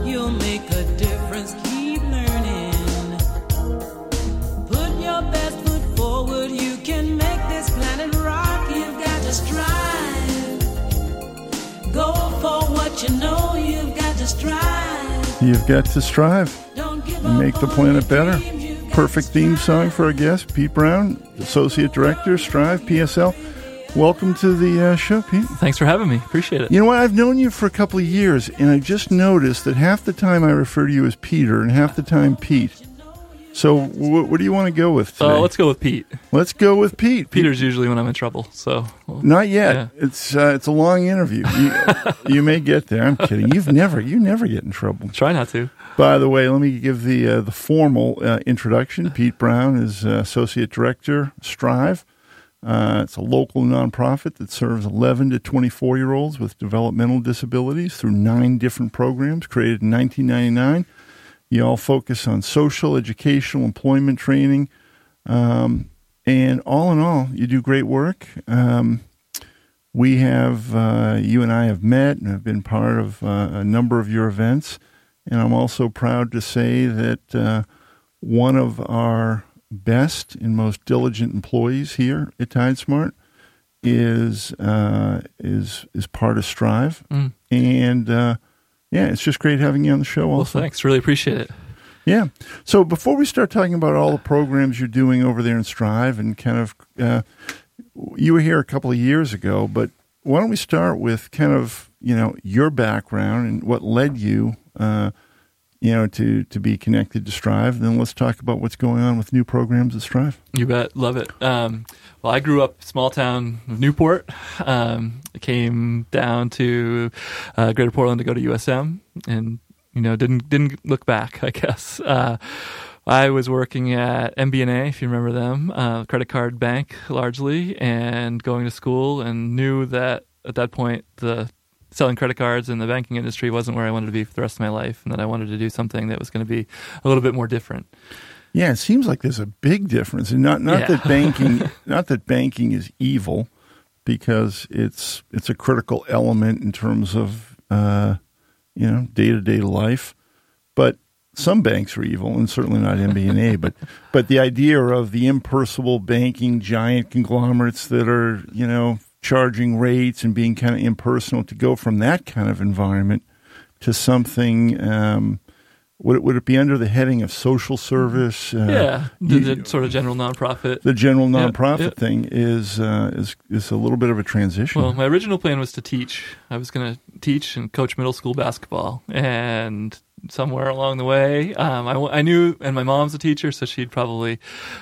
you'll make a difference. Keep learning. Put your best foot forward. You can make this planet rock. You've got to strive. Go for what you know. You've got to strive. You've got to strive and make the planet better. Perfect theme song for our guest, Pete Brown, Associate Director, Strive, PSL. Welcome to the show, Pete. Thanks for having me. Appreciate it. You know what? I've known you for a couple of years, and I just noticed that half the time I refer to you as Peter and half the time Pete. So what do you want to go with today? Let's go with Pete. Let's go with Pete. Peter's usually when I'm in trouble. So not yet. Yeah. It's a long interview. You may get there. I'm kidding. You never get in trouble. Try not to. By the way, let me give the formal introduction. Pete Brown is Associate Director, Strive. It's a local nonprofit that serves 11 to 24-year-olds with developmental disabilities through 9 different programs created in 1999. You all focus on social, educational, employment training, and all in all, you do great work. We have, you and I have met and have been part of a number of your events, and I'm also proud to say that one of our best and most diligent employees here at TideSmart is part of Strive, and yeah, it's just great having you on the show. Also, well, thanks. Really appreciate it. Yeah. So before we start talking about all the programs you're doing over there in Strive, and kind of, you were here a couple of years ago, but why don't we start with kind of your background and what led you to be connected to Strive. Then let's talk about what's going on with new programs at Strive. You bet. Love it. Well, I grew up small town of Newport. I came down to Greater Portland to go to USM, and didn't look back, I guess. I was working at MBNA, if you remember them, credit card bank largely, and going to school, and knew that at that point the selling credit cards in the banking industry wasn't where I wanted to be for the rest of my life, and that I wanted to do something that was going to be a little bit more different. Yeah, it seems like there's a big difference, and not that banking is evil, because it's a critical element in terms of day-to-day life. But some banks are evil, and certainly not MBNA. but the idea of the impersonal banking giant conglomerates that are charging rates and being kind of impersonal, to go from that kind of environment to something. Would it be under the heading of social service? The sort of general nonprofit. The general nonprofit thing is a little bit of a transition. Well, my original plan was to teach. I was going to teach and coach middle school basketball, and somewhere along the way, I knew, and my mom's a teacher, so she'd probably,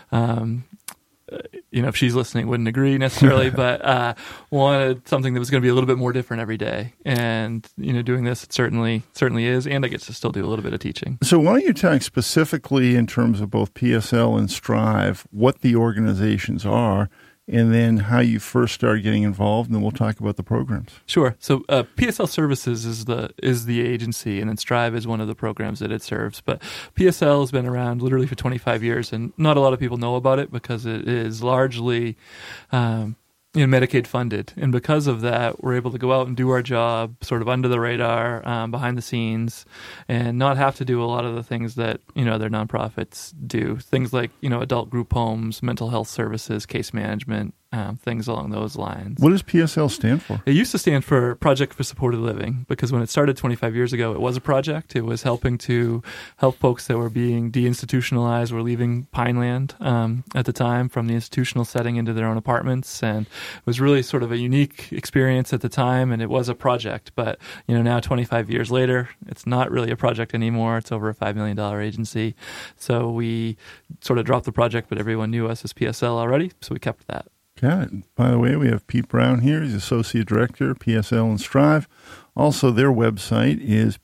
if she's listening, wouldn't agree necessarily, but wanted something that was going to be a little bit more different every day. And doing this, it certainly is, and I get to still do a little bit of teaching. So why don't you talk specifically in terms of both PSL and Strive, what the organizations are, and then how you first started getting involved, and then we'll talk about the programs. Sure. So PSL Services is the agency, and then Strive is one of the programs that it serves. But PSL has been around literally for 25 years, and not a lot of people know about it because it is largely Medicaid funded. And because of that, we're able to go out and do our job sort of under the radar, behind the scenes, and not have to do a lot of the things that, other nonprofits do. Things like, adult group homes, mental health services, case management, things along those lines. What does PSL stand for? It used to stand for Project for Supported Living, because when it started 25 years ago, it was a project. It was helping to help folks that were being deinstitutionalized, were leaving Pineland at the time from the institutional setting into their own apartments, and it was really sort of a unique experience at the time, and it was a project. But now 25 years later, it's not really a project anymore. It's over a $5 million agency. So we sort of dropped the project, but everyone knew us as PSL already, so we kept that. Got it. By the way, we have Pete Brown here. He's Associate Director, PSL and Strive. Also, their website is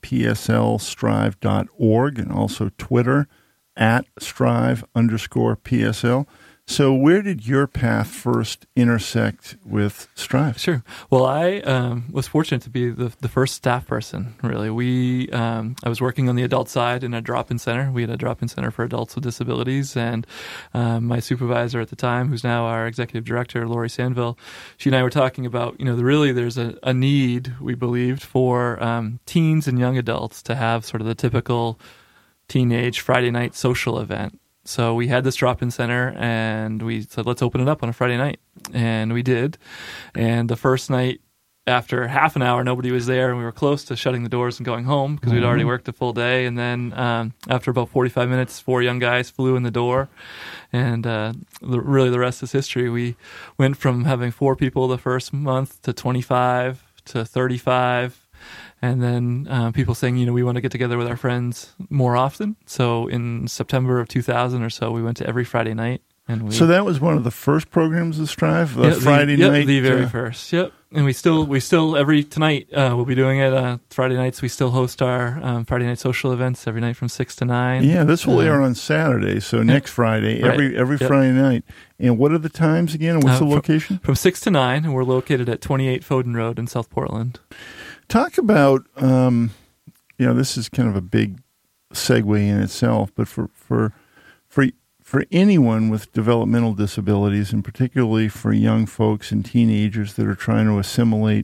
pslstrive.org, and also Twitter @Strive_PSL. So where did your path first intersect with Strive? Sure. Well, I was fortunate to be the first staff person, really. I was working on the adult side in a drop-in center. We had a drop-in center for adults with disabilities, and my supervisor at the time, who's now our executive director, Lori Sandville, she and I were talking about, there's a need, we believed, for teens and young adults to have sort of the typical teenage Friday night social event. So we had this drop-in center, and we said, let's open it up on a Friday night. And we did. And the first night, after half an hour, nobody was there, and we were close to shutting the doors and going home because we'd already worked a full day. And then after about 45 minutes, 4 young guys flew in the door. And really the rest is history. We went from having 4 people the first month to 25 to 35. And then people saying, we want to get together with our friends more often. So in September of 2000 or so, we went to every Friday night. So that was one of the first programs of Strive, Friday night? The very first, yep. And we still tonight, we'll be doing it Friday nights. We still host our Friday night social events every night from 6 to 9. Yeah, this will air on Saturday, so next Friday, every Friday night. And what are the times again, and what's the location? From 6 to 9, and we're located at 28 Foden Road in South Portland. Talk about, this is kind of a big segue in itself, but for anyone with developmental disabilities, and particularly for young folks and teenagers that are trying to assimilate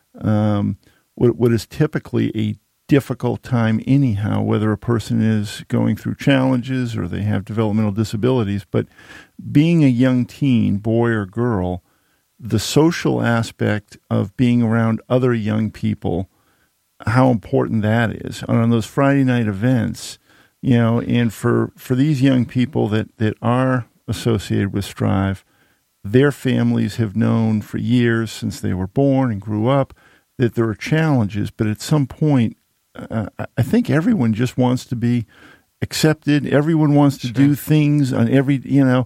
what is typically a difficult time anyhow, whether a person is going through challenges or they have developmental disabilities, but being a young teen, boy or girl, the social aspect of being around other young people, how important that is. On those Friday night events, and for these young people that are associated with Strive, their families have known for years since they were born and grew up that there are challenges, but at some point, I think everyone just wants to be accepted. Everyone wants to do things on every,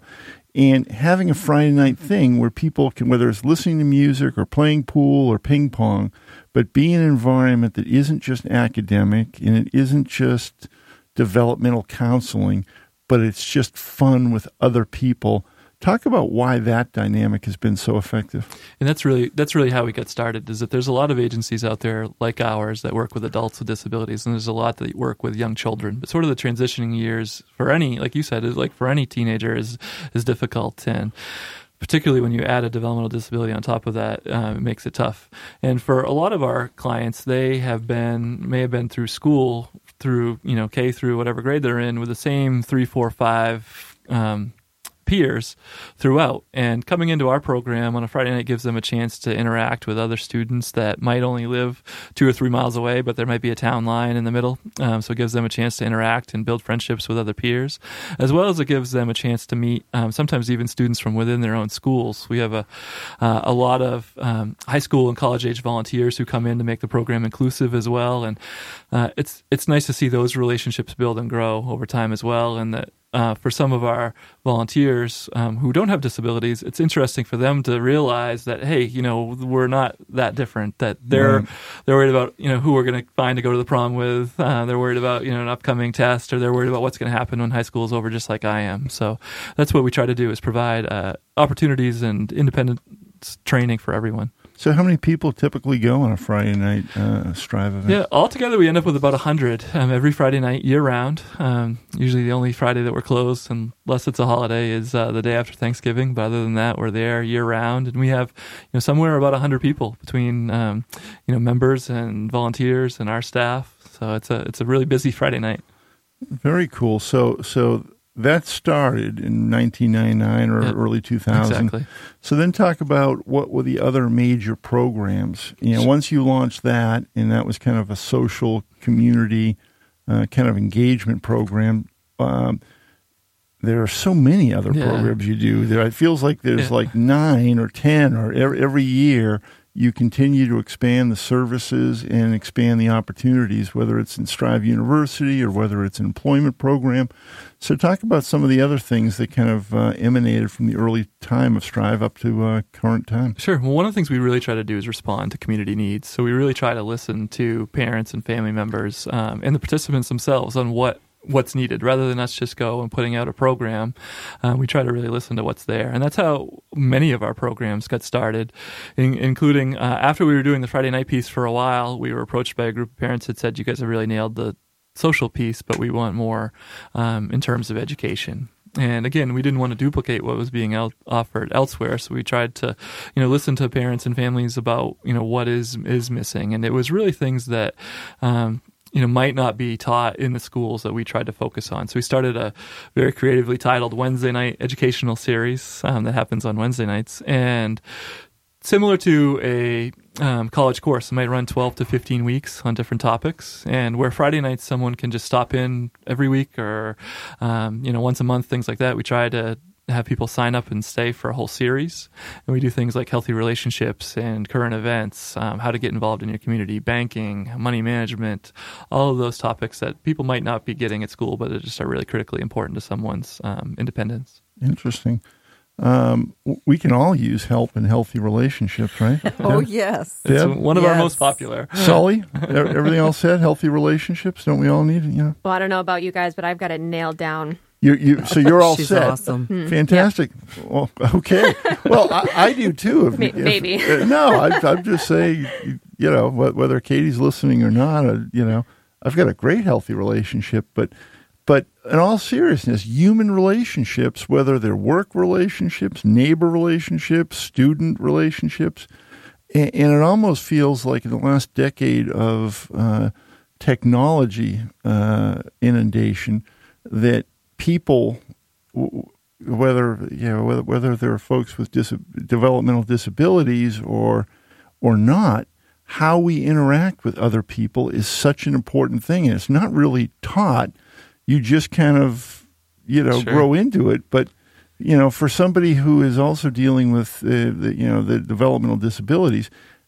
and having a Friday night thing where people can, whether it's listening to music or playing pool or ping pong, but be in an environment that isn't just academic and it isn't just developmental counseling, but it's just fun with other people. Talk about why that dynamic has been so effective. And that's really how we got started, is that there's a lot of agencies out there like ours that work with adults with disabilities, and there's a lot that work with young children. But sort of the transitioning years for any, like you said, for any teenager is difficult, and particularly when you add a developmental disability on top of that, it makes it tough. And for a lot of our clients, they may have been through school, through K through whatever grade they're in, with the same 3, 4, 5 peers throughout. And coming into our program on a Friday night gives them a chance to interact with other students that might only live 2 or 3 miles away, but there might be a town line in the middle. So it gives them a chance to interact and build friendships with other peers, as well as it gives them a chance to meet sometimes even students from within their own schools. We have a lot of high school and college age volunteers who come in to make the program inclusive as well. And it's nice to see those relationships build and grow over time as well. And that for some of our volunteers who don't have disabilities, it's interesting for them to realize that, hey, we're not that different, that they're worried about, who we're going to find to go to the prom with. They're worried about, an upcoming test, or they're worried about what's going to happen when high school is over, just like I am. So that's what we try to do, is provide opportunities and independent training for everyone. So how many people typically go on a Friday night Strive event? Yeah, altogether we end up with about 100 every Friday night, year-round. Usually the only Friday that we're closed, unless it's a holiday, is the day after Thanksgiving. But other than that, we're there year-round. And we have somewhere about 100 people between members and volunteers and our staff. So it's a really busy Friday night. Very cool. So that started in 1999 or early 2000. Exactly. So then talk about what were the other major programs. Once you launched that, and that was kind of a social community kind of engagement program, there are so many other programs you do. It feels like there's like 9 or 10 or every year. You continue to expand the services and expand the opportunities, whether it's in Strive University or whether it's an employment program. So talk about some of the other things that kind of emanated from the early time of Strive up to current time. Sure. Well, one of the things we really try to do is respond to community needs. So we really try to listen to parents and family members and the participants themselves on what what's needed rather than us just go and putting out a program. We try to really listen to what's there. And that's how many of our programs got started, including after we were doing the Friday night piece for a while, we were approached by a group of parents that said, you guys have really nailed the social piece, but we want more in terms of education. And again, we didn't want to duplicate what was being offered elsewhere, so we tried to, listen to parents and families about, what is missing. And it was really things that, might not be taught in the schools that we tried to focus on. So we started a very creatively titled Wednesday night educational series that happens on Wednesday nights. And similar to a college course, it might run 12 to 15 weeks on different topics. And where Friday nights someone can just stop in every week or, once a month, things like that, we try to have people sign up and stay for a whole series. And we do things like healthy relationships and current events, how to get involved in your community, banking, money management, all of those topics that people might not be getting at school, but that just are really critically important to someone's independence. Interesting. We can all use help in healthy relationships, right? Oh, yes. It's one of our most popular. Sully, everything else said, healthy relationships, don't we all need it? Well, I don't know about you guys, but I've got it nailed down. So you're all She's set. awesome. Fantastic. Yep. Well, okay. Well, I do too. Maybe. No, I'm just saying, whether Katie's listening or not, I've got a great healthy relationship, but in all seriousness, human relationships, whether they're work relationships, neighbor relationships, student relationships, and it almost feels like in the last decade of technology inundation that people, whether they're folks with developmental disabilities or not, how we interact with other people is such an important thing, and it's not really taught. You just kind of, Sure. grow into it. But, for somebody who is also dealing with the developmental disabilities,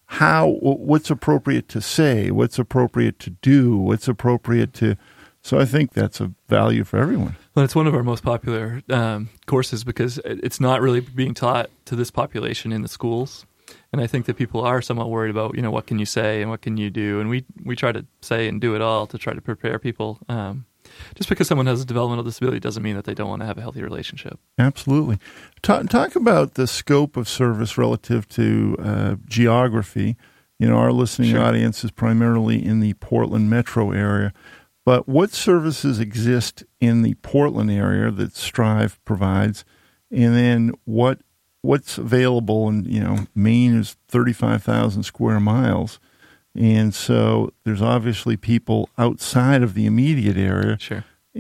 what's appropriate to say, what's appropriate to do, what's appropriate to. So I think that's a value for everyone. Well, it's one of our most popular courses because it's not really being taught to this population in the schools. And I think that people are somewhat worried about, what can you say and what can you do? And we try to say and do it all to try to prepare people. Just because someone has a developmental disability doesn't mean that they don't want to have a healthy relationship. Absolutely. Talk about the scope of service relative to geography. Our listening Sure. audience is primarily in the Portland metro area. But what services exist in the Portland area that Strive provides? And then what's available? And, Maine is 35,000 square miles. And so there's obviously people outside of the immediate area. Sure.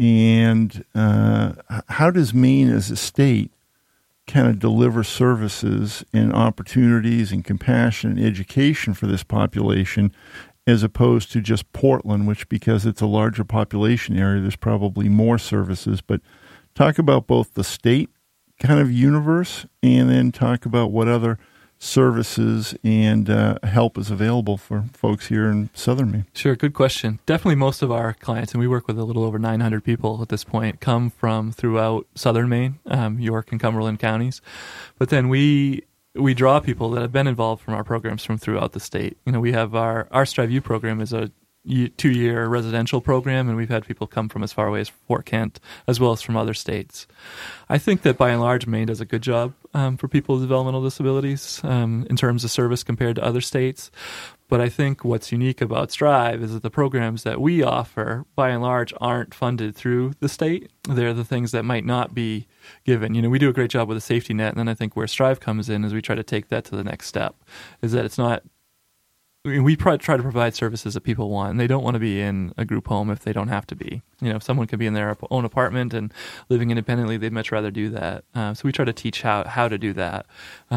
And how does Maine as a state kind of deliver services and opportunities and compassion and education for this population as opposed to just Portland, which because it's a larger population area, there's probably more services. But talk about both the state kind of universe and then talk about what other services and help is available for folks here in Southern Maine. Sure, good question. Definitely most of our clients, and we work with a little over 900 people at this point, come from throughout Southern Maine, York and Cumberland counties. But then we draw people that have been involved from our programs from throughout the state. We have our Strive U program is a 2-year residential program, and we've had people come from as far away as Fort Kent, as well as from other states. I think that by and large, Maine does a good job for people with developmental disabilities in terms of service compared to other states. But I think what's unique about Strive is that the programs that we offer, by and large, aren't funded through the state. They're the things that might not be given. We do a great job with a safety net, and then I think where Strive comes in is we try to take that to the next step, is that it's not. We try to provide services that people want, and they don't want to be in a group home if they don't have to be. If someone could be in their own apartment and living independently, they'd much rather do that. So we try to teach how to do that.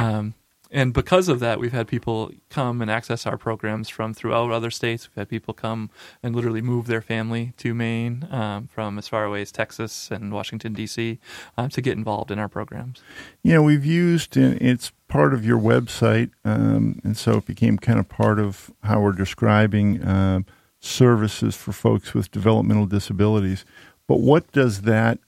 And because of that, we've had people come and access our programs from throughout other states. We've had people come and literally move their family to Maine from as far away as Texas and Washington, D.C. To get involved in our programs. We've used, it's part of your website, and so it became kind of part of how we're describing services for folks with developmental disabilities. But what does that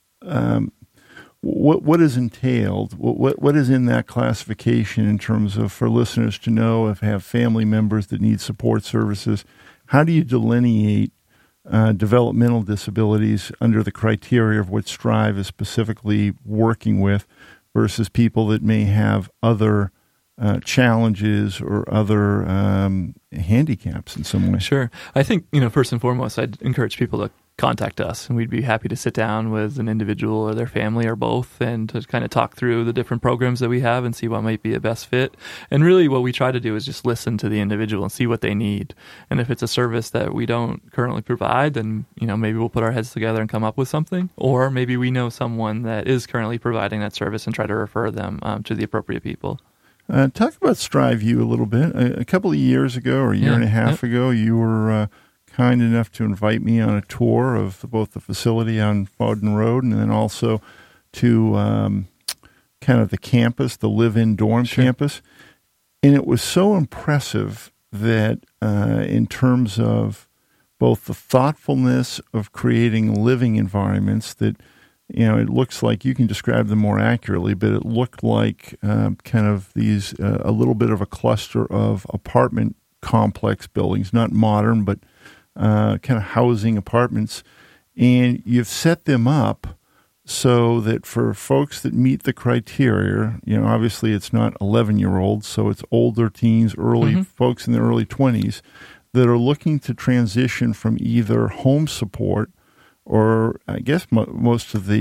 what is entailed? What is in that classification in terms of, for listeners to know, if have family members that need support services? How do you delineate developmental disabilities under the criteria of what Strive is specifically working with versus people that may have other challenges or other handicaps in some way? Sure. I think, first and foremost, I'd encourage people to contact us, and we'd be happy to sit down with an individual or their family or both and to kind of talk through the different programs that we have and see what might be the best fit. And really what we try to do is just listen to the individual and see what they need. And if it's a service that we don't currently provide, then, maybe we'll put our heads together and come up with something. Or maybe we know someone that is currently providing that service and try to refer them to the appropriate people. Talk about Strive U a little bit. A couple of years ago or a year and a half ago, you were kind enough to invite me on a tour of both the facility on Bowden Road and then also to kind of the campus, the live-in dorm campus. And it was so impressive that in terms of both the thoughtfulness of creating living environments that, it looks like you can describe them more accurately, but it looked like kind of these, a little bit of a cluster of apartment complex buildings, not modern, but kind of housing apartments. And you've set them up so that for folks that meet the criteria, obviously it's not 11-year-olds, so it's older teens, folks in their early 20s that are looking to transition from either home support or I guess most of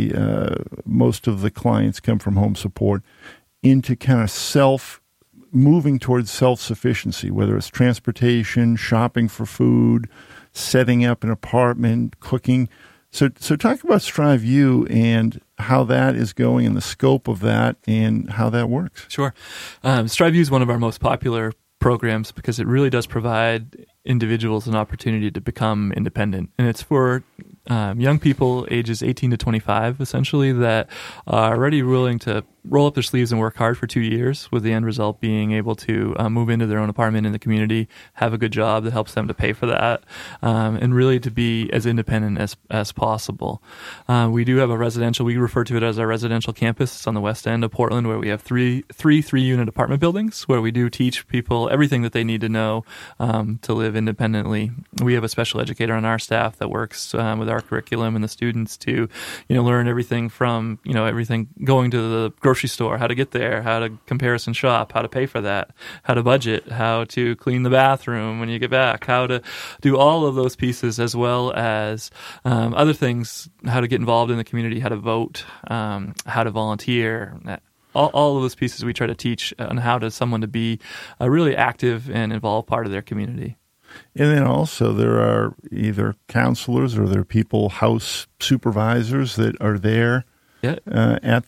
the clients come from home support into kind of moving towards self-sufficiency, whether it's transportation, shopping for food, setting up an apartment, cooking. So talk about Strive U and how that is going and the scope of that and how that works. Sure. Strive U is one of our most popular programs because it really does provide individuals an opportunity to become independent. And it's for young people ages 18 to 25, essentially, that are already willing to roll up their sleeves and work hard for 2 years, with the end result being able to move into their own apartment in the community, have a good job that helps them to pay for that, and really to be as independent as possible. We do have a residential, we refer to it as our residential campus. It's on the west end of Portland, where we have three 3-unit apartment buildings where we do teach people everything that they need to know to live independently. We have a special educator on our staff that works with our curriculum and the students to, learn everything from, everything going to the grocery store, how to get there, how to comparison shop, how to pay for that, how to budget, how to clean the bathroom when you get back, how to do all of those pieces, as well as other things, how to get involved in the community, how to vote, how to volunteer. All of those pieces we try to teach on how to someone to be a really active and involved part of their community. And then also there are either counselors or there are people, house supervisors that are there at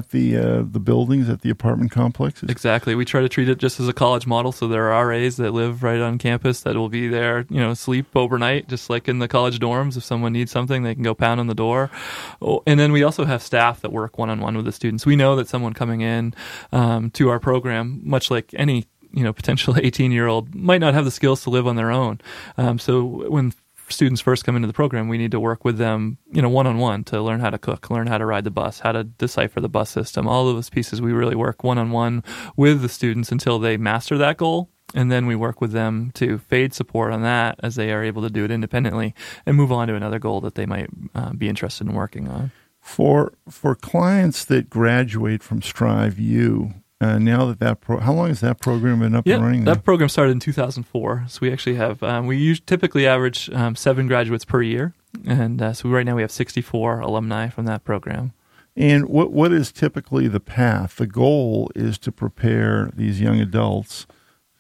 the buildings, at the apartment complexes. Exactly. We try to treat it just as a college model. So there are RAs that live right on campus that will be there, sleep overnight, just like in the college dorms. If someone needs something, they can go pound on the door. And then we also have staff that work one-on-one with the students. We know that someone coming in to our program, much like any potential 18-year-old, might not have the skills to live on their own. So when students first come into the program, we need to work with them, one-on-one to learn how to cook, learn how to ride the bus, how to decipher the bus system. All of those pieces, we really work one-on-one with the students until they master that goal. And then we work with them to fade support on that as they are able to do it independently and move on to another goal that they might be interested in working on. For clients that graduate from Strive U, now how long has that program been up and running? That program started in 2004. So we actually have, typically average 7 graduates per year. And so right now we have 64 alumni from that program. And what is typically the path? The goal is to prepare these young adults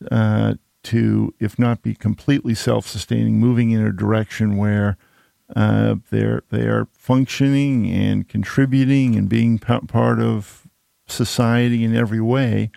to, if not be completely self-sustaining, moving in a direction where they are functioning and contributing and being part of society in every way,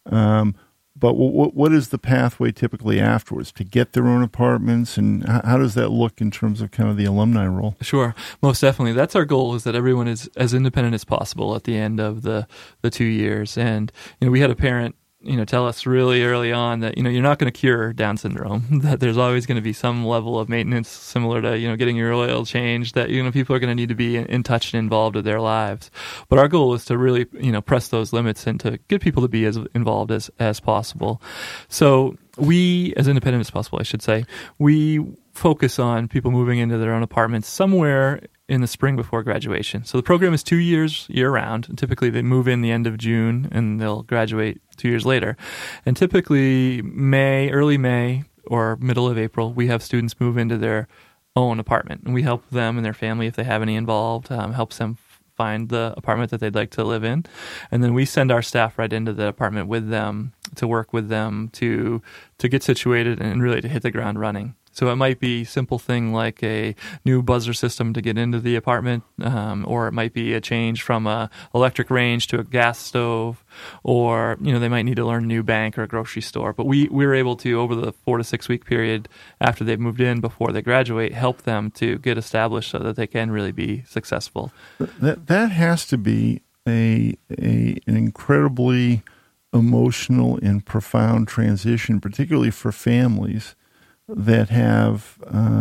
but what is the pathway typically afterwards to get their own apartments, and how does that look in terms of kind of the alumni role? Sure, most definitely. That's our goal, is that everyone is as independent as possible at the end of the 2 years. And we had a parent tell us really early on that, you're not going to cure Down syndrome, that there's always going to be some level of maintenance similar to, getting your oil changed, that, people are going to need to be in touch and involved with their lives. But our goal is to really, press those limits and to get people to be as involved as possible. So we, as independent as possible, I should say, we focus on people moving into their own apartments somewhere in the spring before graduation. So the program is 2 years year-round. Typically, they move in the end of June, and they'll graduate 2 years later. And typically, early May or middle of April, we have students move into their own apartment. And we help them and their family, if they have any involved, helps them find the apartment that they'd like to live in. And then we send our staff right into the apartment with them to work with them to get situated and really to hit the ground running. So it might be a simple thing like a new buzzer system to get into the apartment, or it might be a change from a electric range to a gas stove, or they might need to learn a new bank or a grocery store. But we're able to, over the 4 to 6 week period after they've moved in, before they graduate, help them to get established so that they can really be successful. That has to be an incredibly emotional and profound transition, particularly for families that have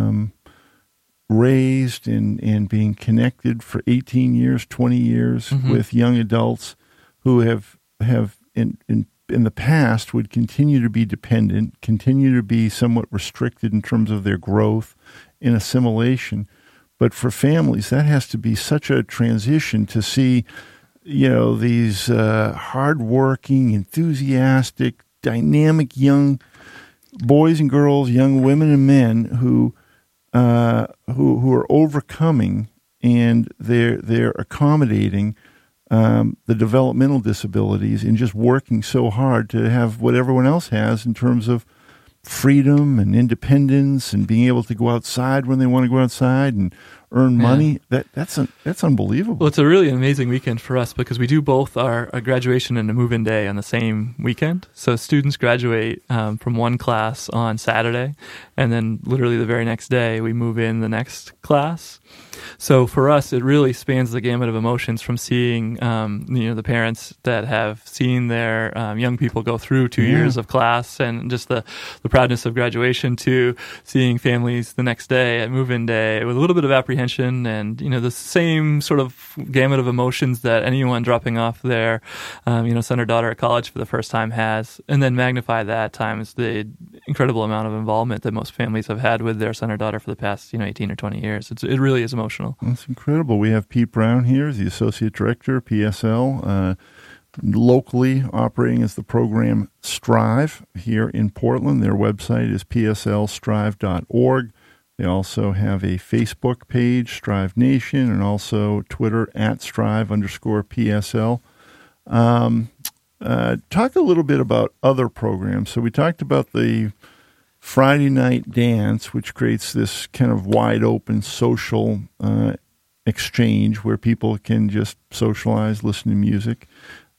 raised and being connected for 18 years, 20 years with young adults who have in the past would continue to be dependent, continue to be somewhat restricted in terms of their growth and assimilation. But for families, that has to be such a transition to see, these hardworking, enthusiastic, dynamic young boys and girls, young women and men who are overcoming and they're accommodating the developmental disabilities and just working so hard to have what everyone else has in terms of freedom and independence and being able to go outside when they want to go outside and earn money. That's unbelievable. Well, it's a really amazing weekend for us because we do both a graduation and a move-in day on the same weekend. So students graduate from one class on Saturday, and then literally the very next day we move in the next class. So for us, it really spans the gamut of emotions from seeing, the parents that have seen their young people go through 2 years of class and just the proudness of graduation, to seeing families the next day at move-in day with a little bit of apprehension and, the same sort of gamut of emotions that anyone dropping off their, son or daughter at college for the first time has, and then magnify that times the incredible amount of involvement that most families have had with their son or daughter for the past, 18 or 20 years. It really is emotional. That's incredible. We have Pete Brown here, the Associate Director, PSL, locally operating as the program Strive here in Portland. Their website is pslstrive.org. They also have a Facebook page, Strive Nation, and also Twitter @Strive_PSL. Talk a little bit about other programs. So we talked about the Friday night dance, which creates this kind of wide open social exchange where people can just socialize, listen to music.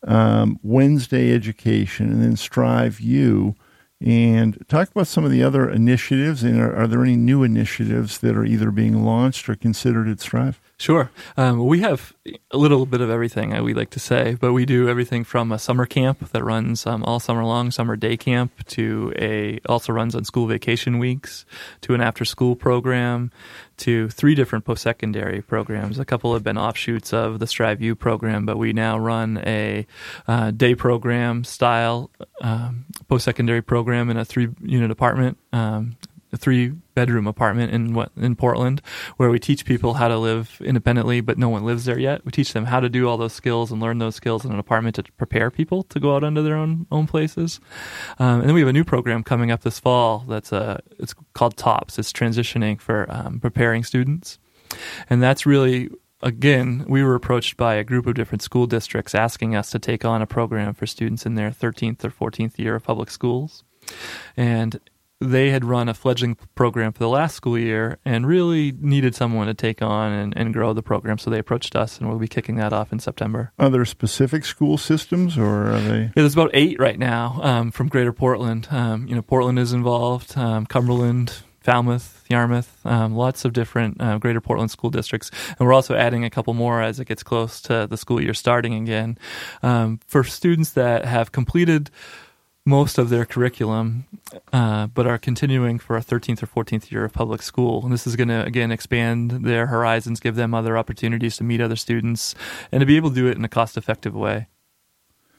Wednesday education, and then Strive U. And talk about some of the other initiatives, and are there any new initiatives that are either being launched or considered at Strive? Sure. We have a little bit of everything, we like to say, but we do everything from a summer camp that runs all summer long, summer day camp, to also runs on school vacation weeks, to an after-school program, to 3 different post-secondary programs. A couple have been offshoots of the Strive U program, but we now run a day program style post-secondary program in a 3-unit apartment, a 3-bedroom apartment in Portland, where we teach people how to live independently, but no one lives there yet. We teach them how to do all those skills and learn those skills in an apartment to prepare people to go out into their own places. And then we have a new program coming up this fall it's called TOPS. It's transitioning for preparing students. And that's really, again, we were approached by a group of different school districts asking us to take on a program for students in their 13th or 14th year of public schools. And they had run a fledgling program for the last school year and really needed someone to take on and grow the program. So they approached us, and we'll be kicking that off in September. Are there specific school systems, or are they? Yeah, there's about 8 right now from Greater Portland. Portland is involved, Cumberland, Falmouth, Yarmouth, lots of different Greater Portland school districts. And we're also adding a couple more as it gets close to the school year starting again. For students that have completed most of their curriculum, but are continuing for a 13th or 14th year of public school. And this is going to, again, expand their horizons, give them other opportunities to meet other students, and to be able to do it in a cost-effective way.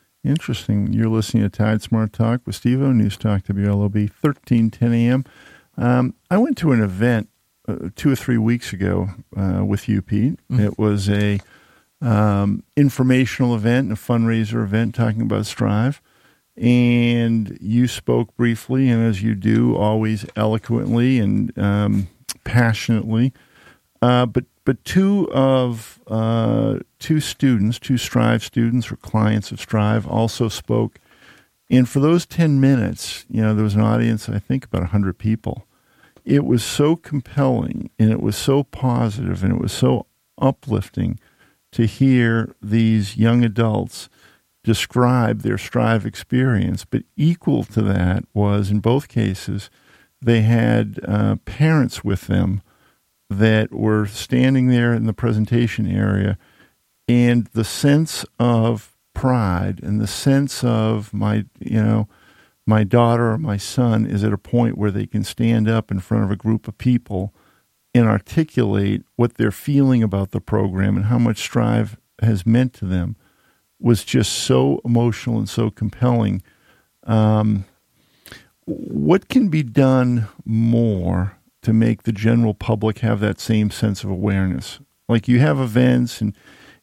Interesting. You're listening to Tide Smart Talk with Steve-O, News Talk WLOB, 1310 a.m. I went to an event 2 or 3 weeks ago with you, Pete. Mm-hmm. It was a informational event, a fundraiser event talking about Strive. And you spoke briefly, and as you do, always eloquently and passionately. But two students, two Strive students or clients of Strive also spoke. And for those 10 minutes, there was an audience, I think about 100 people. It was so compelling, and it was so positive, and it was so uplifting to hear these young adults describe their Strive experience. But equal to that was, in both cases, they had parents with them that were standing there in the presentation area, and the sense of pride and the sense of my daughter or my son is at a point where they can stand up in front of a group of people and articulate what they're feeling about the program and how much Strive has meant to them was just so emotional and so compelling. What can be done more to make the general public have that same sense of awareness? Like, you have events, and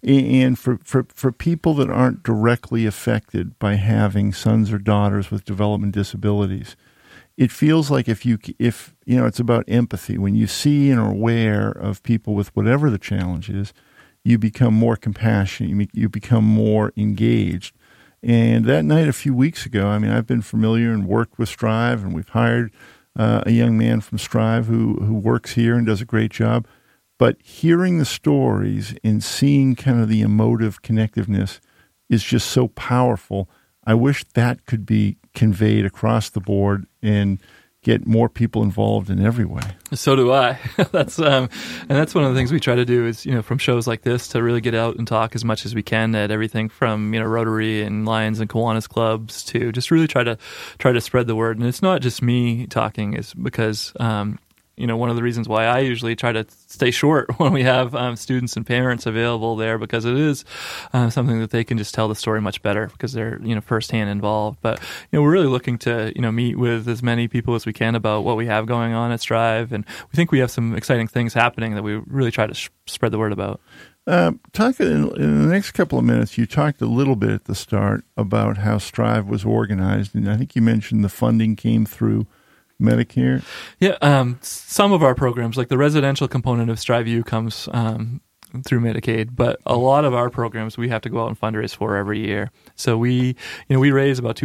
for people that aren't directly affected by having sons or daughters with development disabilities, it feels like if it's about empathy. When you see and are aware of people with whatever the challenge is, you become more compassionate, you become more engaged. And that night a few weeks ago, I've been familiar and worked with Strive, and we've hired a young man from Strive who works here and does a great job. But hearing the stories and seeing kind of the emotive connectiveness is just so powerful. I wish that could be conveyed across the board and get more people involved in every way. So do I. That's one of the things we try to do is, from shows like this, to really get out and talk as much as we can at everything from, Rotary and Lions and Kiwanis clubs to just really try to spread the word. And it's not just me talking, it's because one of the reasons why I usually try to stay short when we have students and parents available there, because it is something that they can just tell the story much better because they're firsthand involved. But we're really looking to meet with as many people as we can about what we have going on at Strive, and we think we have some exciting things happening that we really try to spread the word about. Talk in the next couple of minutes. You talked a little bit at the start about how Strive was organized, and I think you mentioned the funding came through Medicare? Yeah, some of our programs, like the residential component of Strive U, comes through Medicaid, but a lot of our programs we have to go out and fundraise for every year. So we raise about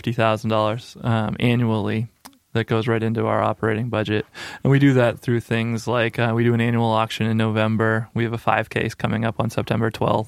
$250,000 annually that goes right into our operating budget, and we do that through things like we do an annual auction in November. We have a 5K coming up on September 12th.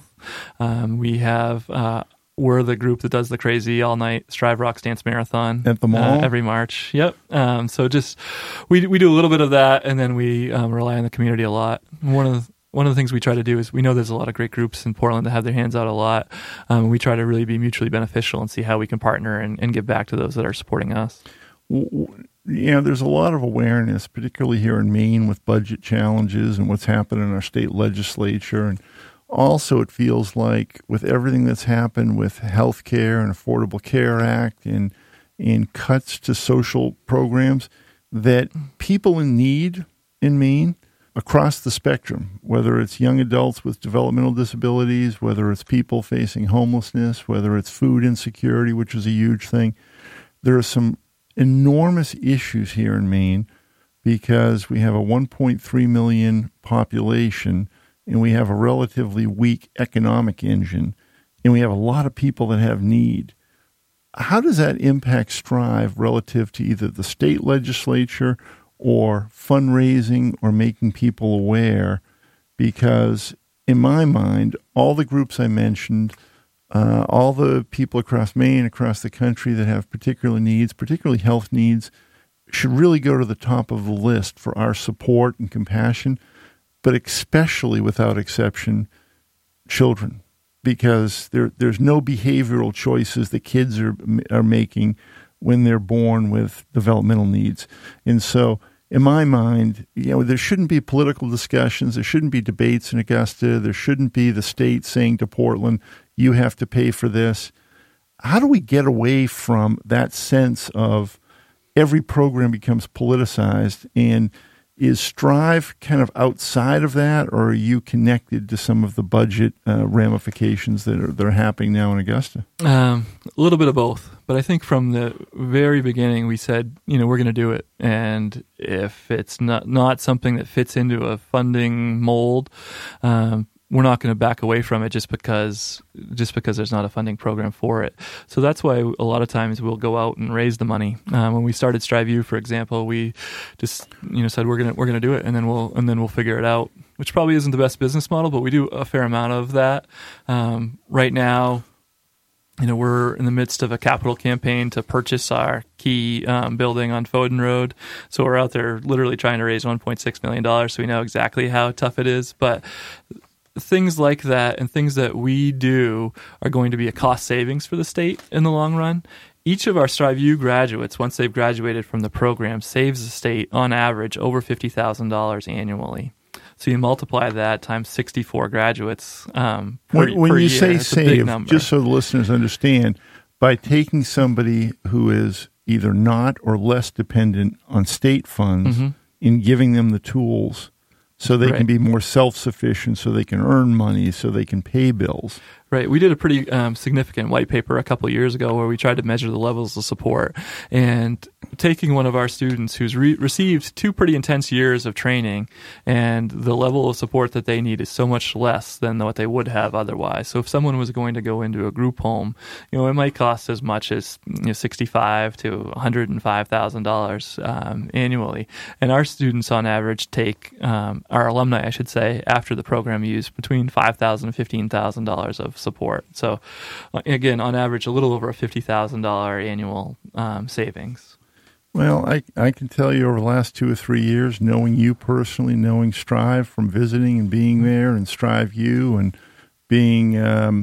We have. We're the group that does the crazy all-night Strive Rocks Dance Marathon at the mall every March. Yep. So just we do a little bit of that, and then we rely on the community a lot. One of the things we try to do is, we know there's a lot of great groups in Portland that have their hands out a lot. We try to really be mutually beneficial and see how we can partner and give back to those that are supporting us. There's a lot of awareness, particularly here in Maine, with budget challenges and what's happened in our state legislature. And also, it feels like with everything that's happened with health care and Affordable Care Act and cuts to social programs, that people in need in Maine across the spectrum, whether it's young adults with developmental disabilities, whether it's people facing homelessness, whether it's food insecurity, which is a huge thing, there are some enormous issues here in Maine because we have a 1.3 million population, and we have a relatively weak economic engine, and we have a lot of people that have need. How does that impact Strive relative to either the state legislature or fundraising or making people aware? Because in my mind, all the groups I mentioned, all the people across Maine, across the country that have particular needs, particularly health needs, should really go to the top of the list for our support and compassion, but especially, without exception, children, because there's no behavioral choices that kids are making when they're born with developmental needs. And so, in my mind, there shouldn't be political discussions, there shouldn't be debates in Augusta, there shouldn't be the state saying to Portland, you have to pay for this. How do we get away from that sense of every program becomes politicized. And is Strive kind of outside of that, or are you connected to some of the budget ramifications that are happening now in Augusta? A little bit of both. But I think from the very beginning, we said, we're going to do it. And if it's not something that fits into a funding mold, we're not going to back away from it just because there's not a funding program for it. So that's why a lot of times we'll go out and raise the money. When we started Strive U, for example, we just said we're gonna do it, and then we'll figure it out. Which probably isn't the best business model, but we do a fair amount of that. Right now, we're in the midst of a capital campaign to purchase our key building on Foden Road. So we're out there literally trying to raise $1.6 million, so we know exactly how tough it is. But things like that and things that we do are going to be a cost savings for the state in the long run. Each of our Strive U graduates, once they've graduated from the program, saves the state, on average, over $50,000 annually. So you multiply that times 64 graduates per when you year. say It's a big save, number. just so the listeners understand, by taking somebody who is either not or less dependent on state funds and giving them the tools so they can be more self-sufficient, so they can earn money, so they can pay bills. Right. We did a pretty significant white paper a couple of years ago where we tried to measure the levels of support. And taking one of our students who's received 2 pretty intense years of training, and the level of support that they need is so much less than what they would have otherwise. So if someone was going to go into a group home, it might cost as much as $65,000 to $105,000 annually. And our students, on average, take our alumni, I should say, after the program, use between $5,000 and $15,000 of support. So, again, on average, a little over a $50,000 annual savings. Well, I can tell you over the last 2 or 3 years, knowing you personally, knowing Strive from visiting and being there, and Strive U, and being,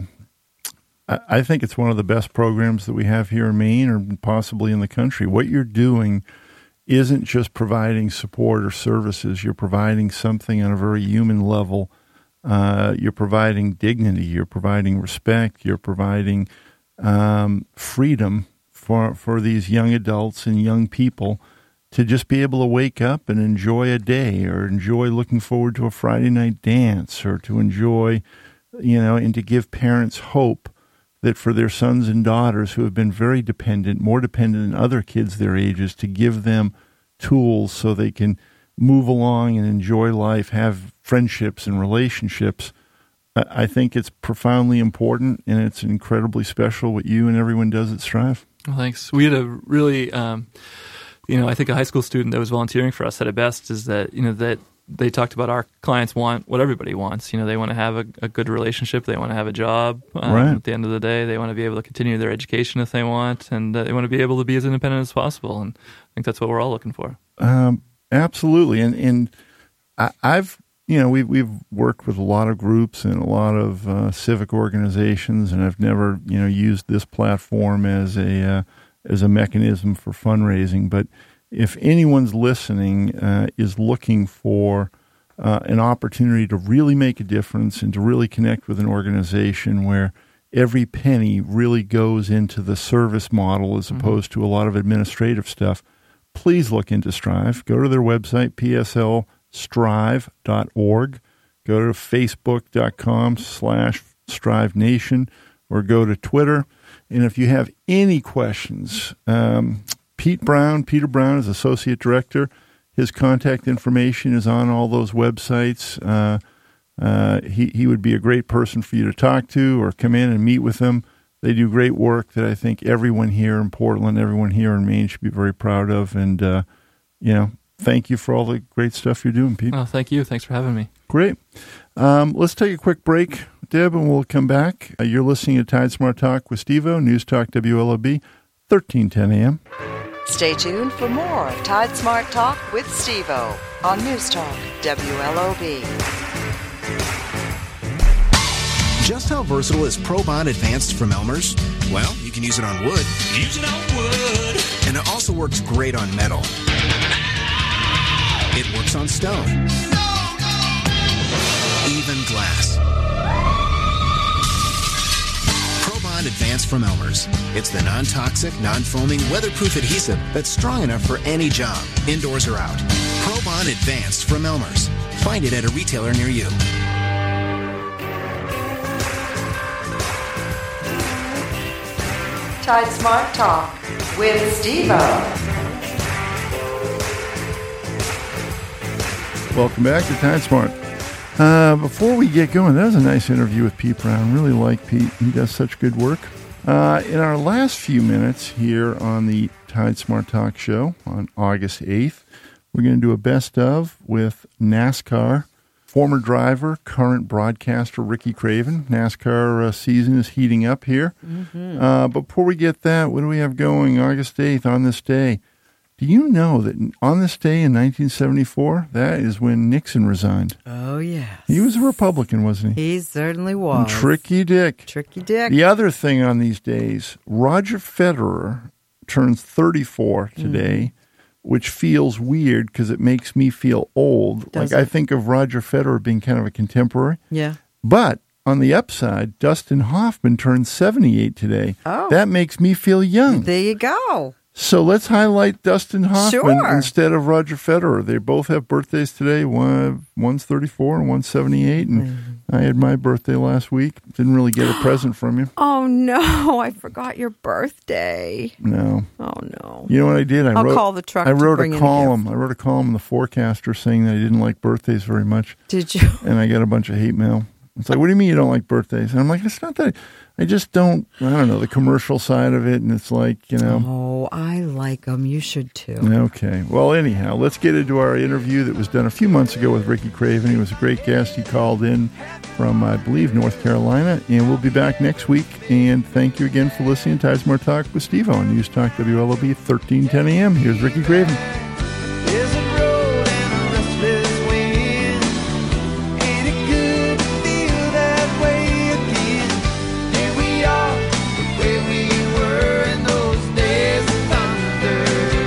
I think it's one of the best programs that we have here in Maine, or possibly in the country. What you're doing isn't just providing support or services. You're providing something on a very human level. You're providing dignity, you're providing respect, you're providing freedom for these young adults and young people to just be able to wake up and enjoy a day, or enjoy looking forward to a Friday night dance, or to enjoy, and to give parents hope that for their sons and daughters who have been very dependent, more dependent than other kids their ages, to give them tools so they can move along and enjoy life, have friendships and relationships. I think it's profoundly important, and it's incredibly special what you and everyone does at Strive. Well, thanks. We had a really, I think a high school student that was volunteering for us said it best, is that, that they talked about our clients want what everybody wants. They want to have a good relationship. They want to have a job. Right. At the end of the day, they want to be able to continue their education if they want, and they want to be able to be as independent as possible. And I think that's what we're all looking for. Absolutely. And we've worked with a lot of groups and a lot of civic organizations, and I've never, used this platform as a mechanism for fundraising. But if anyone's listening is looking for an opportunity to really make a difference and to really connect with an organization where every penny really goes into the service model as opposed to a lot of administrative stuff, please look into Strive. Go to their website, pslstrive.org. Go to facebook.com/Strive Nation, or go to Twitter. And if you have any questions, Peter Brown is Associate Director. His contact information is on all those websites. He would be a great person for you to talk to, or come in and meet with them. They do great work that I think everyone here in Portland, everyone here in Maine should be very proud of. And, thank you for all the great stuff you're doing, Pete. Oh, thank you. Thanks for having me. Great. Let's take a quick break, Deb, and we'll come back. You're listening to Tide Smart Talk with Steve-O, News Talk WLOB, 1310 a.m. Stay tuned for more of Tide Smart Talk with Steve-O on News Talk WLOB. Just how versatile is ProBond Advanced from Elmer's? Well, you can use it on wood. Use it on wood. And it also works great on metal. It works on stone. Even glass. ProBond ProBond Advanced from Elmer's. It's the non-toxic, non-foaming, weatherproof adhesive that's strong enough for any job, indoors or out. ProBond Advanced from Elmer's. Find it at a retailer near you. Tide Smart Talk with Steve-O. Welcome back to Tide Smart. Before we get going, that was a nice interview with Pete Brown. Really like Pete. He does such good work. In our last few minutes here on the Tide Smart Talk show on August 8th, we're going to do a best of with NASCAR former driver, current broadcaster Ricky Craven. NASCAR season is heating up here. But before we get that, what do we have going August 8th on this day? Do you know that on this day in 1974, that is when Nixon resigned? Oh, yes. He was a Republican, wasn't he? He certainly was. And Tricky Dick. Tricky Dick. The other thing on these days, Roger Federer turns 34 today, which feels weird because it makes me feel old. I think of Roger Federer being kind of a contemporary. Yeah. But on the upside, Dustin Hoffman turns 78 today. Oh. That makes me feel young. There you go. So let's highlight Dustin Hoffman Sure. instead of Roger Federer. They both have birthdays today. One's 34 and one's 78. And I had my birthday last week. Didn't really get a present from you. Oh, no. I forgot your birthday. No. Oh, no. You know what I did? I'll call the truck I to wrote bring a in a column. gift. I wrote a column in the Forecaster saying that I didn't like birthdays very much. Did you? And I got a bunch of hate mail. It's like, what do you mean you don't like birthdays? And I'm like, it's not that. I just don't, I don't know, the commercial side of it. And it's like, Oh, I like them. You should too. Okay. Well, anyhow, let's get into our interview that was done a few months ago with Ricky Craven. He was a great guest. He called in from, I believe, North Carolina. And we'll be back next week. And thank you again for listening to Tide Smart Talk with Steve on News Talk WLOB 1310 AM. Here's Ricky Craven. There's a road and a restless wind. Ain't it good to feel that way again? Here we are, where we were in those days of thunder.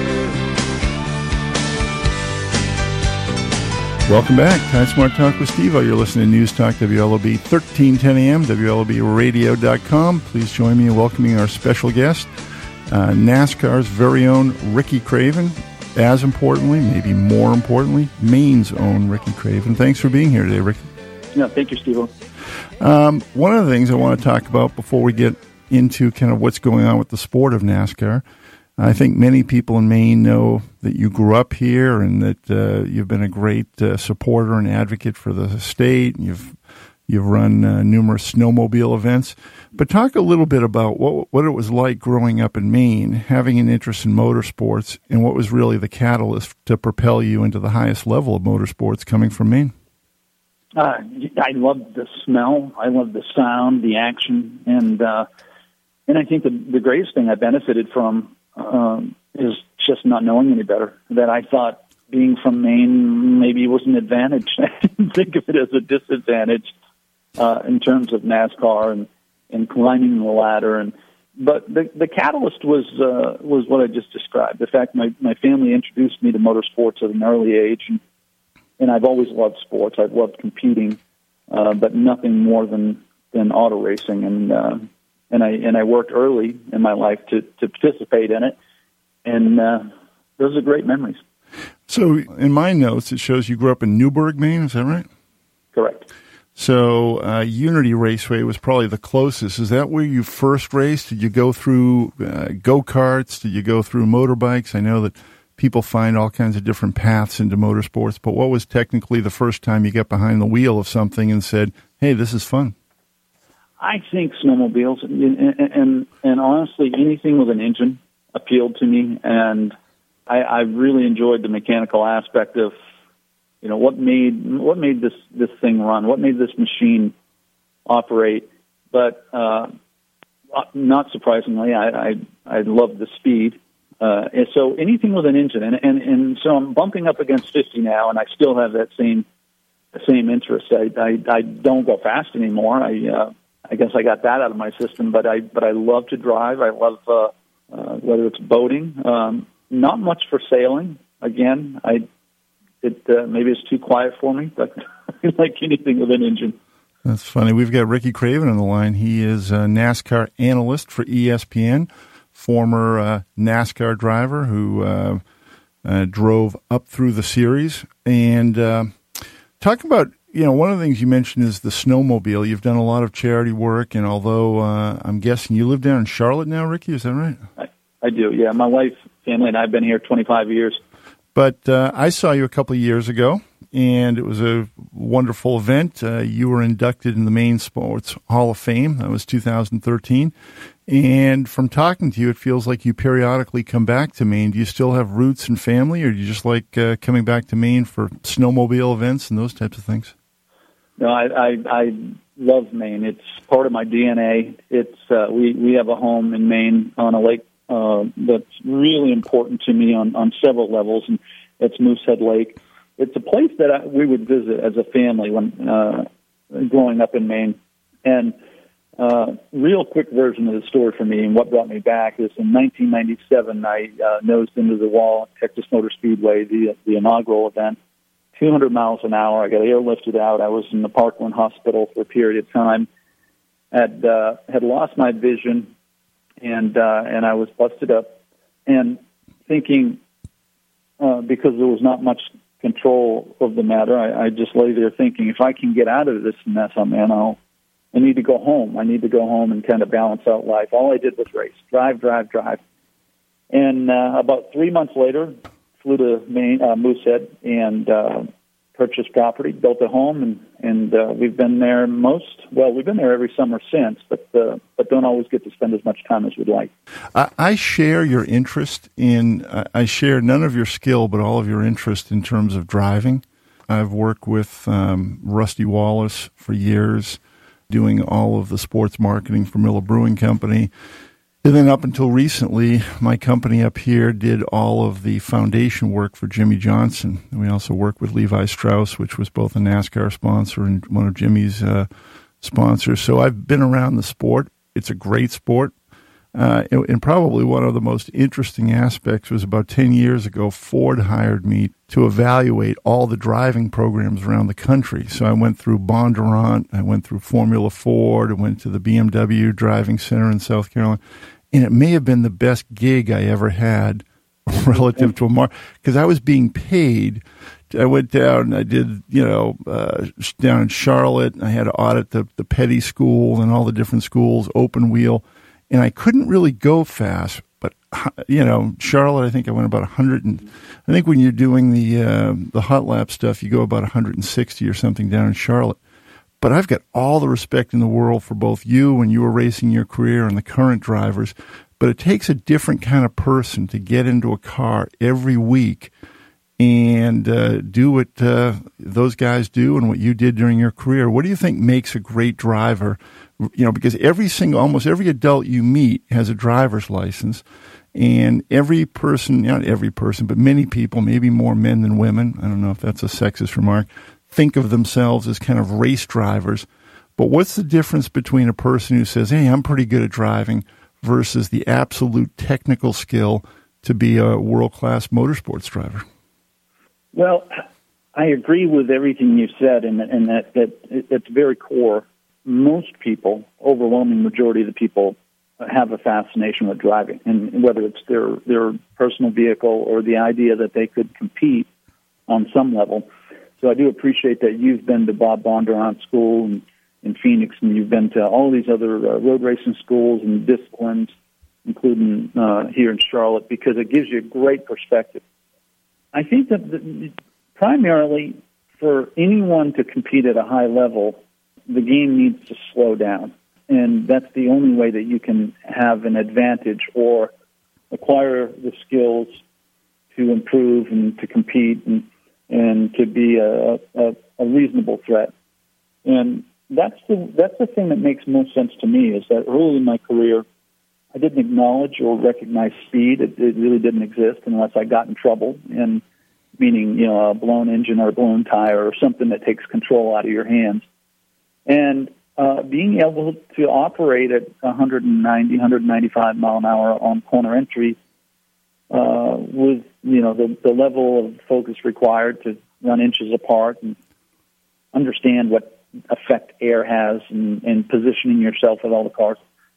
Welcome back. Tide Smart Talk with Steve. You're listening to News Talk WLOB 1310 AM, WLOBradio.com. Please join me in welcoming our special guest, NASCAR's very own Ricky Craven. As importantly, maybe more importantly, Maine's own Ricky Craven. Thanks for being here today, Ricky. No, thank you, Steve. One of the things I want to talk about before we get into kind of what's going on with the sport of NASCAR, I think many people in Maine know that you grew up here and that you've been a great supporter and advocate for the state. You've run numerous snowmobile events. But talk a little bit about what it was like growing up in Maine, having an interest in motorsports, and what was really the catalyst to propel you into the highest level of motorsports coming from Maine. I loved the smell. I loved the sound, the action, and I think the greatest thing I benefited from is just not knowing any better. That I thought being from Maine maybe was an advantage. I didn't think of it as a disadvantage in terms of NASCAR and climbing the ladder. But the catalyst was what I just described. The fact my family introduced me to motorsports at an early age, and I've always loved sports. I've loved competing, but nothing more than auto racing. And I worked early in my life to participate in it, and those are great memories. So in my notes, it shows you grew up in Newburgh, Maine. Is that right? Correct. So Unity Raceway was probably the closest. Is that where you first raced? Did you go through go-karts? Did you go through motorbikes? I know that people find all kinds of different paths into motorsports, but what was technically the first time you got behind the wheel of something and said, hey, this is fun? I think snowmobiles and honestly anything with an engine appealed to me, and I really enjoyed the mechanical aspect of what made this thing run, what made this machine operate. But not surprisingly, I loved the speed. And so anything with an engine, and so I'm bumping up against 50 now, and I still have that same interest. I don't go fast anymore. I guess I got that out of my system, but I love to drive. I love whether it's boating, not much for sailing. Again, maybe it's too quiet for me, but I like anything with an engine. That's funny. We've got Ricky Craven on the line. He is a NASCAR analyst for ESPN, former NASCAR driver who drove up through the series. And talk about, one of the things you mentioned is the snowmobile. You've done a lot of charity work, and although I'm guessing you live down in Charlotte now, Ricky, is that right? I do, yeah. My wife, family, and I have been here 25 years. But I saw you a couple of years ago, and it was a wonderful event. You were inducted in the Maine Sports Hall of Fame. That was 2013. And from talking to you, it feels like you periodically come back to Maine. Do you still have roots and family, or do you just like coming back to Maine for snowmobile events and those types of things? No, I love Maine. It's part of my DNA. It's we have a home in Maine on a lake that's really important to me on several levels, and it's Moosehead Lake. It's a place that we would visit as a family when growing up in Maine. And real quick version of the story for me and what brought me back is in 1997, I nosed into the wall at Texas Motor Speedway, the inaugural event, 200 miles an hour. I got airlifted out. I was in the Parkland Hospital for a period of time. Had lost my vision, and I was busted up. And thinking, because there was not much control of the matter, I just lay there thinking, if I can get out of this mess I'm in, I need to go home. I need to go home and kind of balance out life. All I did was race, drive. And about 3 months later, flew to Maine, Moosehead, and purchased property, built a home, and we've been there we've been there every summer since, but don't always get to spend as much time as we'd like. I share your interest in, I share none of your skill, but all of your interest in terms of driving. I've worked with Rusty Wallace for years, doing all of the sports marketing for Miller Brewing Company. And then up until recently, my company up here did all of the foundation work for Jimmy Johnson. And we also worked with Levi Strauss, which was both a NASCAR sponsor and one of Jimmy's sponsors. So I've been around the sport. It's a great sport. And probably one of the most interesting aspects was about 10 years ago, Ford hired me to evaluate all the driving programs around the country. So I went through Bondurant, I went through Formula Ford, I went to the BMW Driving Center in South Carolina. And it may have been the best gig I ever had relative to because I was being paid. I went down and I did, down in Charlotte. I had to audit the Petty School and all the different schools, open wheel. And I couldn't really go fast, but, Charlotte, I think I went about 100. And I think when you're doing the hot lap stuff, you go about 160 or something down in Charlotte. But I've got all the respect in the world for both you when you were racing your career and the current drivers. But it takes a different kind of person to get into a car every week and do what those guys do and what you did during your career. What do you think makes a great driver? Because almost every adult you meet has a driver's license, and every person, not every person, but many people, maybe more men than women, I don't know if that's a sexist remark, think of themselves as kind of race drivers. But what's the difference between a person who says, hey, I'm pretty good at driving versus the absolute technical skill to be a world-class motorsports driver? Well, I agree with everything you've said, and that it's very core. Most people, overwhelming majority of the people, have a fascination with driving, and whether it's their personal vehicle or the idea that they could compete on some level. So I do appreciate that you've been to Bob Bondurant School in Phoenix, and you've been to all these other road racing schools and disciplines, including here in Charlotte, because it gives you a great perspective. I think that primarily for anyone to compete at a high level, the game needs to slow down. And that's the only way that you can have an advantage or acquire the skills to improve and to compete and to be a reasonable threat. And that's the thing that makes most sense to me, is that early in my career, I didn't acknowledge or recognize speed. It really didn't exist unless I got in trouble, and meaning, a blown engine or a blown tire or something that takes control out of your hands. And being able to operate at 190, 195 mile an hour on corner entry with, the level of focus required to run inches apart and understand what effect air has and positioning yourself with all the cars.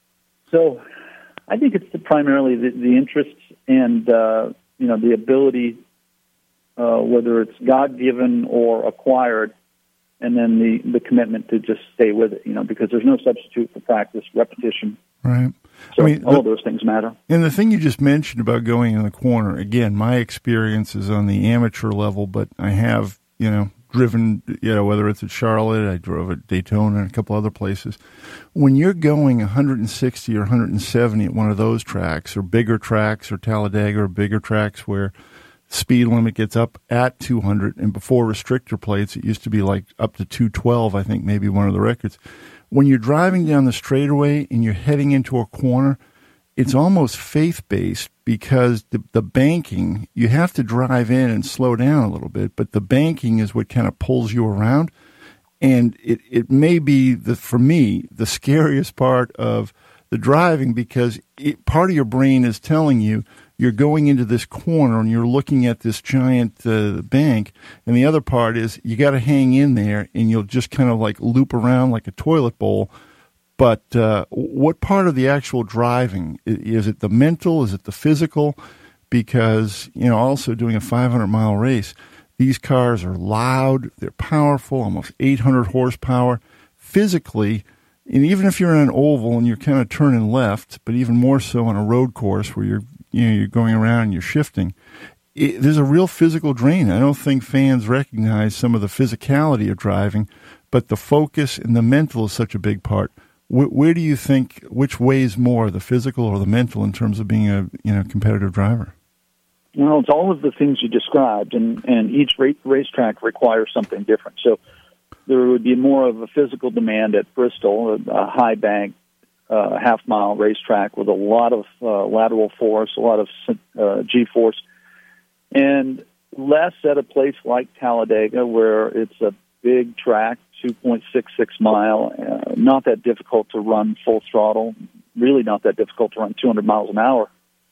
So I think it's primarily the interests and, the ability, whether it's God-given or acquired, and then the commitment to just stay with it, because there's no substitute for practice, repetition. Right. So all of those things matter. And the thing you just mentioned about going in the corner, again, my experience is on the amateur level, but I have, driven, whether it's at Charlotte, I drove at Daytona and a couple other places. When you're going 160 or 170 at one of those tracks, or bigger tracks, or Talladega, or bigger tracks where speed limit gets up at 200, and before restrictor plates, it used to be like up to 212, I think, maybe one of the records. When you're driving down the straightaway and you're heading into a corner, it's almost faith-based because the banking, you have to drive in and slow down a little bit, but the banking is what kind of pulls you around. And it may be, for me, the scariest part of the driving, because part of your brain is telling you you're going into this corner and you're looking at this giant bank, and the other part is you got to hang in there and you'll just kind of like loop around like a toilet bowl. But what part of the actual driving, is it the mental, is it the physical? Because, also doing a 500-mile race, these cars are loud, they're powerful, almost 800 horsepower. Physically, and even if you're in an oval and you're kind of turning left, but even more so on a road course where you're going around and you're shifting, there's a real physical drain. I don't think fans recognize some of the physicality of driving, but the focus and the mental is such a big part. Where do you think, which weighs more, the physical or the mental, in terms of being a competitive driver? Well, it's all of the things you described, and each racetrack requires something different. So there would be more of a physical demand at Bristol, a high bank, half-mile racetrack with a lot of lateral force, a lot of G-force, and less at a place like Talladega, where it's a big track, 2.66 mile, not that difficult to run full throttle, really not that difficult to run 200 miles an hour,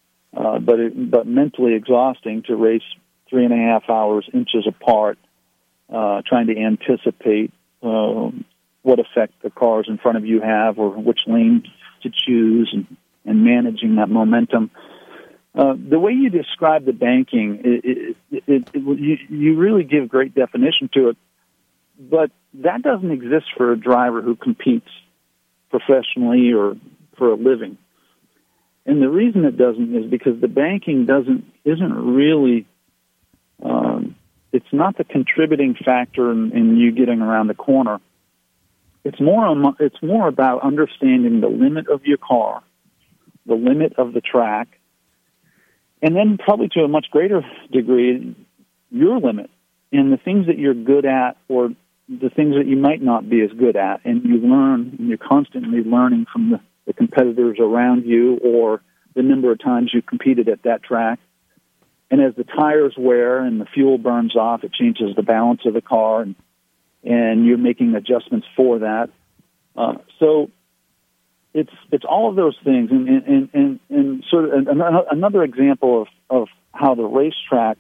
but mentally exhausting to race 3.5 hours inches apart, trying to anticipate what effect the cars in front of you have, or which lane to choose, and managing that momentum. The way you describe the banking, you really give great definition to it, but that doesn't exist for a driver who competes professionally or for a living. And the reason it doesn't is because the banking isn't really, it's not the contributing factor in you getting around the corner. It's more about understanding the limit of your car, the limit of the track, and then probably to a much greater degree, your limit and the things that you're good at, or the things that you might not be as good at. And you learn, and you're constantly learning from the competitors around you, or the number of times you competed at that track. And as the tires wear and the fuel burns off, it changes the balance of the car, and you're making adjustments for that. So it's all of those things, and sort of another example of how the racetrack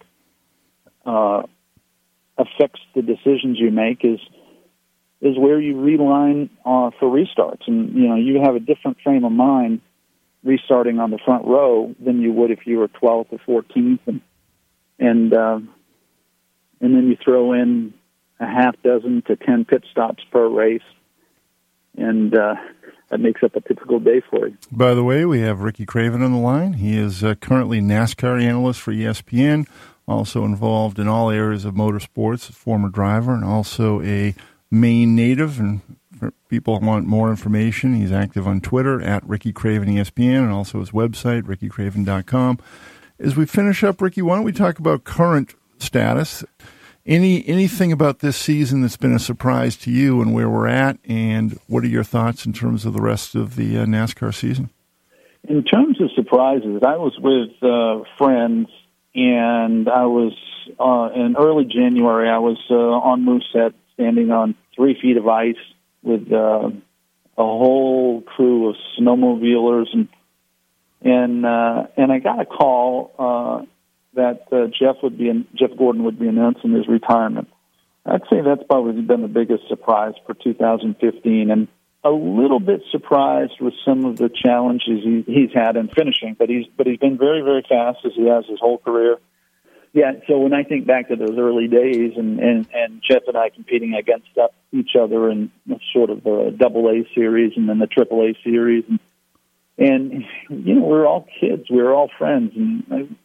affects the decisions you make is where you reline for restarts, and you have a different frame of mind restarting on the front row than you would if you were 12th or 14th, and then you throw in a half dozen to 10 pit stops per race, and that makes up a typical day for you. By the way, we have Ricky Craven on the line. He is currently NASCAR analyst for ESPN, also involved in all areas of motorsports, a former driver, and also a Maine native. And for people who want more information, he's active on Twitter at Ricky Craven ESPN, and also his website, rickycraven.com. As we finish up, Ricky, why don't we talk about current status? Anything about this season that's been a surprise to you and where we're at, and what are your thoughts in terms of the rest of the NASCAR season? In terms of surprises, I was with friends, and I was in early January. I was on Moosehead, standing on 3 feet of ice with a whole crew of snowmobilers, and I got a call that Jeff Gordon would be announcing his retirement. I'd say that's probably been the biggest surprise for 2015, and a little bit surprised with some of the challenges he's had in finishing, but he's been very, very fast as he has his whole career. Yeah, so when I think back to those early days and Jeff and I competing against each other in sort of the AA series and then the AAA series, and you know, we're all kids, we're all friends, and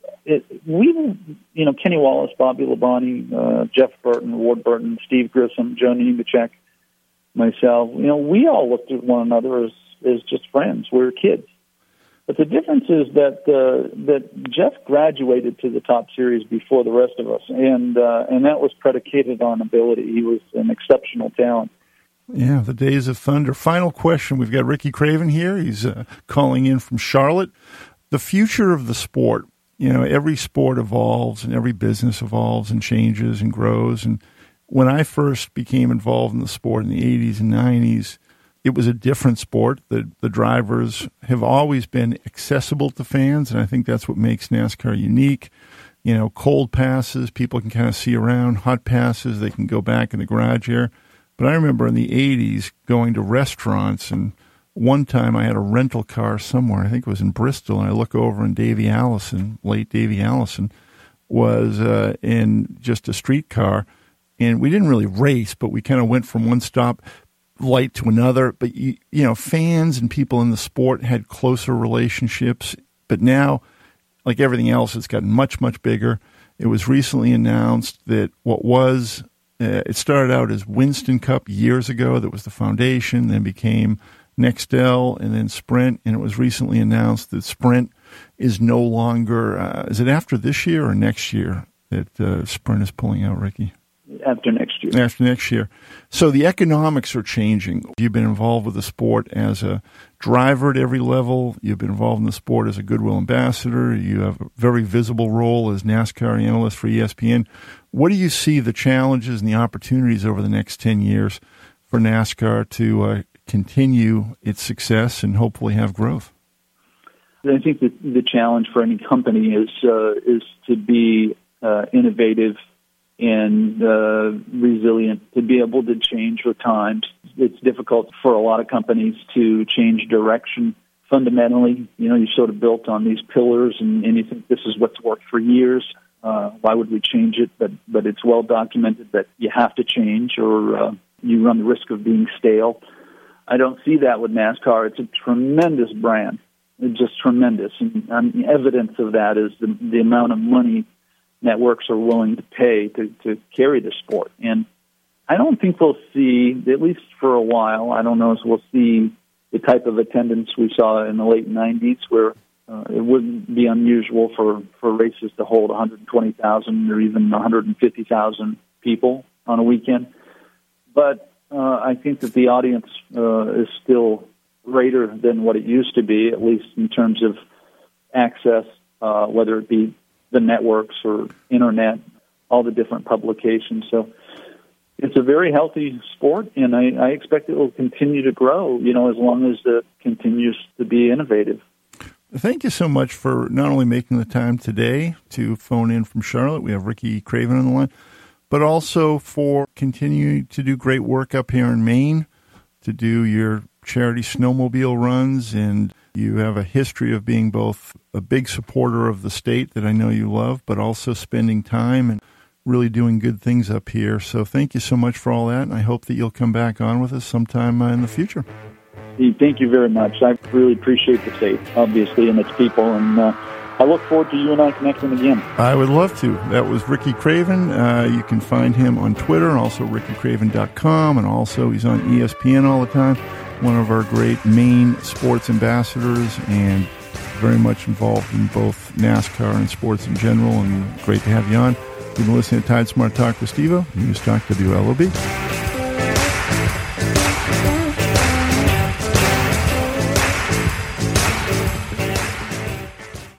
Kenny Wallace, Bobby Labonte, Jeff Burton, Ward Burton, Steve Grissom, Joe Nemechek, myself, you know, we all looked at one another as just friends. We were kids. But the difference is that Jeff graduated to the top series before the rest of us, and that was predicated on ability. He was an exceptional talent. Yeah, the days of thunder. Final question. We've got Ricky Craven here. He's calling in from Charlotte. The future of the sport. You know, every sport evolves and every business evolves and changes and grows. And when I first became involved in the sport in the 80s and 90s, it was a different sport. The drivers have always been accessible to fans, and I think that's what makes NASCAR unique. You know, cold passes, people can kind of see around. Hot passes, they can go back in the garage here. But I remember in the 80s going to restaurants, and one time I had a rental car somewhere, I think it was in Bristol, and I look over and Davey Allison, late Davey Allison, was in just a street car. And we didn't really race, but we kind of went from one stop light to another. But, you know, fans and people in the sport had closer relationships. But now, like everything else, it's gotten much, much bigger. It was recently announced that what was, it started out as Winston Cup years ago. That was the foundation, then became Nextel, and then Sprint. And it was recently announced that Sprint is no longer, is it after this year or next year that Sprint is pulling out, Ricky? After next year. After next year. So the economics are changing. You've been involved with the sport as a driver at every level. You've been involved in the sport as a Goodwill ambassador. You have a very visible role as NASCAR analyst for ESPN. What do you see the challenges and the opportunities over the next 10 years for NASCAR to continue its success and hopefully have growth? I think that the challenge for any company is to be innovative and resilient, to be able to change with times. It's difficult for a lot of companies to change direction fundamentally. You know, you sort of built on these pillars, and you think this is what's worked for years. Why would we change it? But it's well documented that you have to change, or you run the risk of being stale. I don't see that with NASCAR. It's a tremendous brand. It's just tremendous. And evidence of that is the amount of money networks are willing to pay to carry the sport. And I don't think we'll see, at least for a while, I don't know if we'll see the type of attendance we saw in the late 90s, where it wouldn't be unusual for races to hold 120,000 or even 150,000 people on a weekend. But I think that the audience is still greater than what it used to be, at least in terms of access, whether it be the networks or internet, all the different publications. So it's a very healthy sport, and I expect it will continue to grow, you know, as long as it continues to be innovative. Thank you so much for not only making the time today to phone in from Charlotte. We have Ricky Craven on the line, but also for continuing to do great work up here in Maine, to do your charity snowmobile runs, and you have a history of being both a big supporter of the state that I know you love, but also spending time and really doing good things up here. So thank you so much for all that, and I hope that you'll come back on with us sometime in the future. Thank you very much. I really appreciate the state, obviously, and its people, and I look forward to you and I connecting again. I would love to. That was Ricky Craven. You can find him on Twitter, and also rickycraven.com, and also he's on ESPN all the time. One of our great Maine sports ambassadors, and very much involved in both NASCAR and sports in general, and great to have you on. You've been listening to Tide Smart Talk with Steve-O, News Talk WLOB.